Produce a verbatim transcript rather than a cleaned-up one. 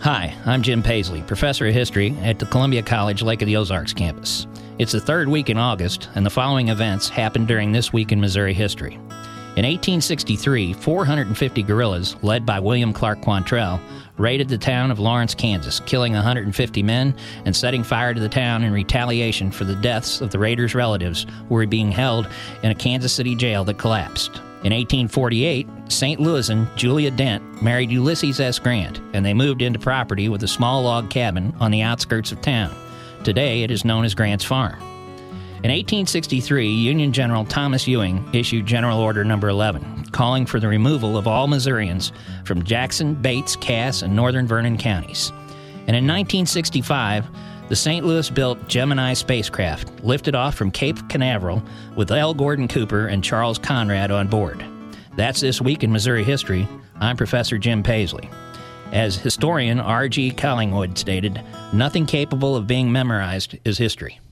Hi, I'm Jim Paisley, professor of history at the Columbia College Lake of the Ozarks campus. It's the third week in August, and the following events happened during this week in Missouri history. In eighteen sixty-three, four hundred fifty guerrillas, led by William Clark Quantrell, raided the town of Lawrence, Kansas, killing one hundred fifty men and setting fire to the town in retaliation for the deaths of the raiders' relatives who were being held in a Kansas City jail that collapsed. In eighteen forty-eight, Saint Louisan Julia Dent married Ulysses S. Grant, and they moved into property with a small log cabin on the outskirts of town. Today, it is known as Grant's Farm. In eighteen sixty-three, Union General Thomas Ewing issued General Order Number eleven, calling for the removal of all Missourians from Jackson, Bates, Cass, and northern Vernon counties. And in nineteen sixty-five, the Saint Louis-built Gemini spacecraft lifted off from Cape Canaveral with L. Gordon Cooper and Charles Conrad on board. That's This Week in Missouri History. I'm Professor Jim Paisley. As historian R G Collingwood stated, nothing capable of being memorized is history.